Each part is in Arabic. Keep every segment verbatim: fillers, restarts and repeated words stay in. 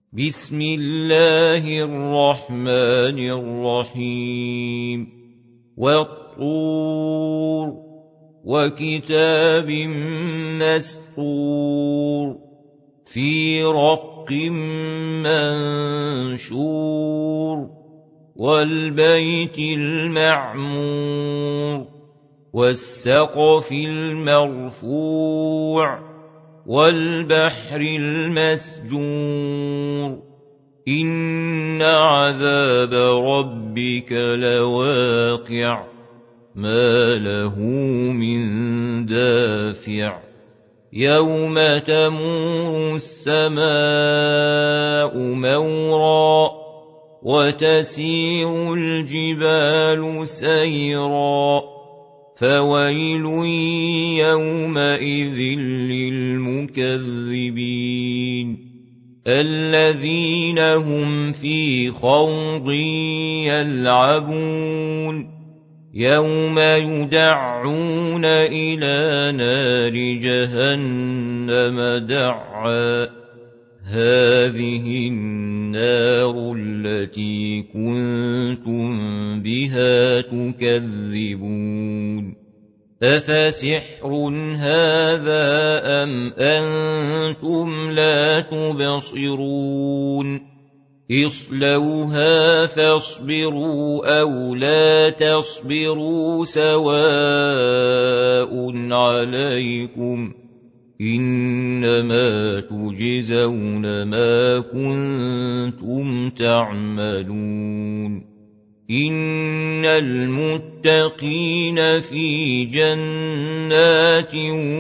بسم الله الرحمن الرحيم والطور وكتاب مسطور في رق منشور والبيت المعمور والسقف المرفوع والبحر المسجور إن عذاب ربك لواقع ما له من دافع يوم تمور السماء مورا وتسير الجبال سيرا فويل يومئذ للمكذبين الذين هم في خوض يلعبون يوم يدعون إلى نار جهنم دعا هذه النار التي كنتم بها تكذبون أفسحر هذا أم أنتم لا تبصرون اصلوها فاصبروا أو لا تصبروا سواء عليكم إنما تجزون ما كنتم تعملون إن المتقين في جنات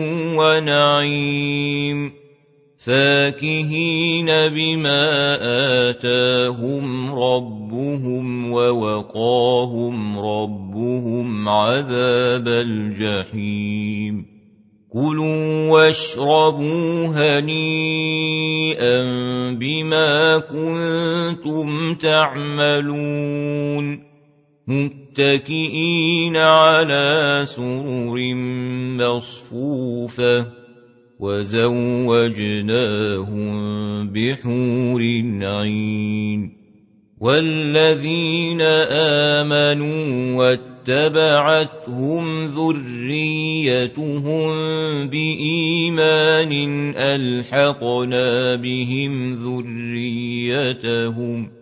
ونعيم فاكهين بما آتاهم ربهم ووقاهم ربهم عذاب الجحيم كلوا واشربوا هنيئا بما كنتم تعملون متكئين على سرر مصفوفة وزوجناهم بحور عين والذين آمنوا واتبعتهم ذريتهم بإيمان ألحقنا بهم ذريتهم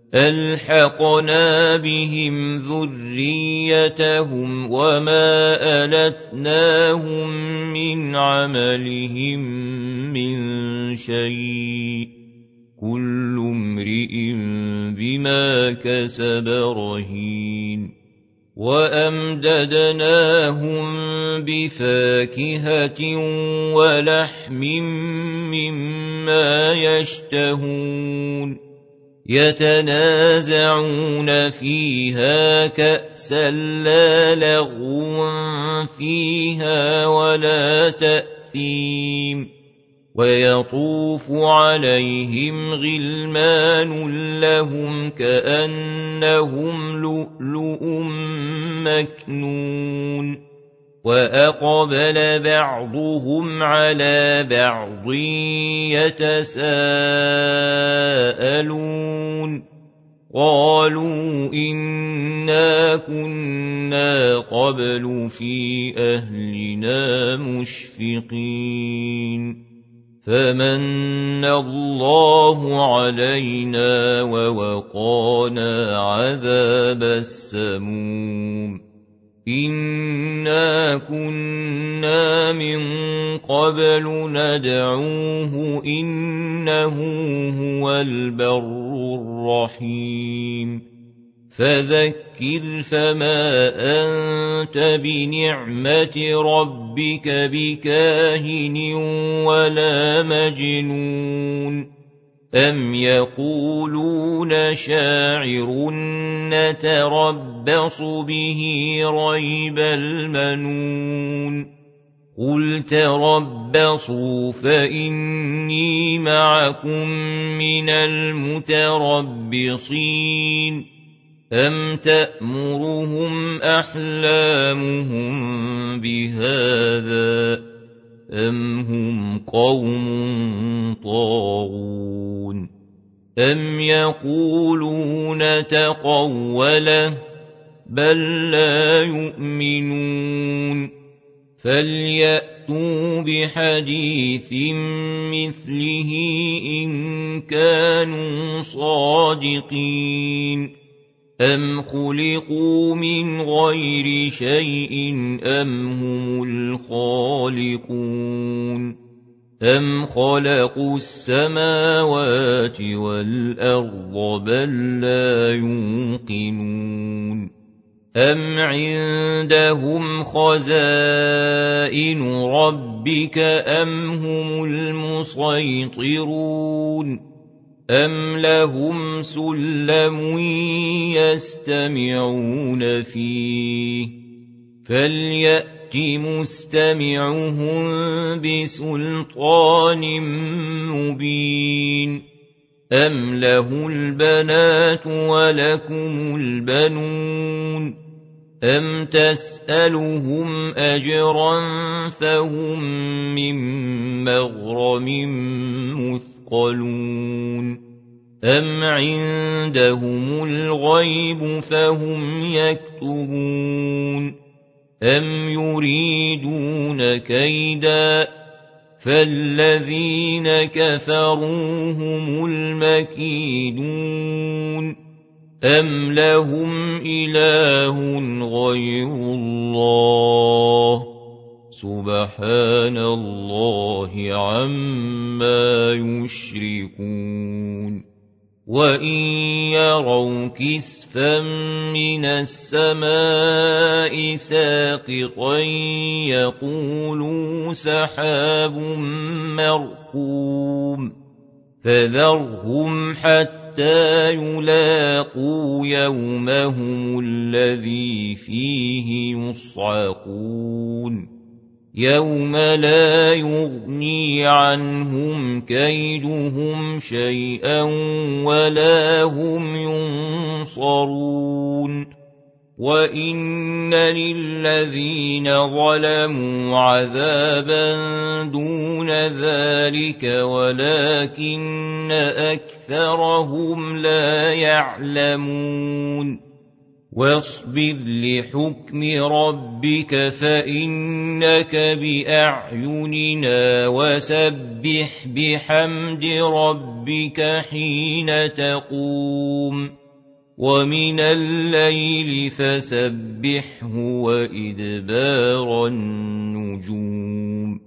ألحقنا بهم ذريتهم وما ألتناهم من عملهم من شيء كل امرئ بما كسب رهين وأمددناهم بفاكهة ولحم مما يشتهون يتنازعون فيها كأسا لا لغو فيها ولا تأثيم ويطوف عليهم غلمان لهم كأنهم لؤلؤ مكنون وأقبل بعضهم على بعض يتساءلون قالوا إنا كنا قبل في أهلنا مشفقين فمن الله علينا ووقانا عذاب السموم إنا كنا من قبل ندعوه إنه هو البر الرحيم فذكر فما أنت بنعمة ربك بكاهن ولا مجنون أم يقولون شاعر نتربص به ريب المنون قل تربصوا فإني معكم من المتربصين أم تأمرهم أحلامهم بهذا أم هم قوم طاغون أَمْ يَقُولُونَ تَقَوَّلَهُ بَل لَّا يُؤْمِنُونَ فَلْيَأْتُوا بِحَدِيثٍ مِّثْلِهِ إِن كَانُوا صَادِقِينَ أَمْ خُلِقُوا مِنْ غَيْرِ شَيْءٍ أَمْ هُمُ الْخَالِقُونَ أَمْ خَلَقُوا السَّمَاوَاتِ وَالْأَرْضَ بَل لَّا يُوقِنُونَ أَمْ عِندَهُمْ خَزَائِنُ رَبِّكَ أَمْ هُمُ الْمُصَيْطِرُونَ أَمْ لَهُمْ سُلَّمٌ يَسْتَمِعُونَ فِيهِ فَلْيَأْتِ مُسْتَمِعُهُم بِسُلْطَانٍ مُّبِينٍ أَمْ لَهُ الْبَنَاتُ وَلَكُمُ الْبَنُونَ أَمْ تَسْأَلُهُمْ أَجْرًا فَهُم مِّن مَّغْرَمٍ مُّثْقَلُونَ أَمْ عِندَهُمُ الْغَيْبُ فَهُمْ يَكْتُبُونَ أَمْ يُرِيدُونَ كَيْدًا فَالَّذِينَ كَفَرُوا هُمُ الْمَكِيدُونَ أَمْ لَهُمْ إِلَٰهٌ غَيْرُ اللَّهِ سُبْحَانَ اللَّهِ عَمَّا يُشْرِكُونَ وَإِن يَرَوْا كِسْفًا مِّنَ السَّمَاءِ سَاقِطًا يَقُولُوا سَحَابٌ مَّرْكُومٌ فَذَرْهُمْ حَتَّىٰ يُلَاقُوا يَوْمَهُمُ الَّذِي فِيهِ يُصْعَقُونَ يَوْمَ لَا يُغْنِي عَنْهُمْ كَيْدُهُمْ شَيْئًا وَلَا هُمْ يُنصَرُونَ وَإِنَّ لِلَّذِينَ ظَلَمُوا عَذَابًا دُونَ ذَلِكَ وَلَكِنَّ أَكْثَرَهُمْ لَا يَعْلَمُونَ وَاصْبِرْ لِحُكْمِ رَبِّكَ فَإِنَّكَ بِأَعْيُنِنَا وَسَبِّحْ بِحَمْدِ رَبِّكَ حِينَ تَقُومُ وَمِنَ اللَّيْلِ فَسَبِّحْهُ وَإِدْبَارَ النُّجُومِ